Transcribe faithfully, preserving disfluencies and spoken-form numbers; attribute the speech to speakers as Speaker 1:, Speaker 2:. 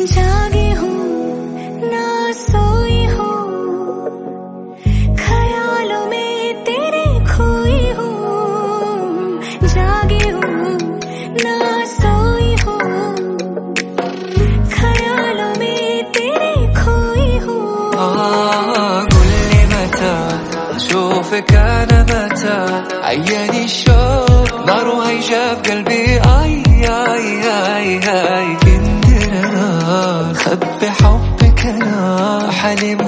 Speaker 1: जागी हूँ ना सोई हूँ, ख्यालों में तेरे खोई हूँ। जागी हूँ ना सोई हूँ, ख्यालों में तेरे खोई हूँ.
Speaker 2: قل لي متى أشوفك أنا متى، عياني الشوق نار هيجاب قلبي. آي آي آي آي كندر أنا خبي حبك أنا حليم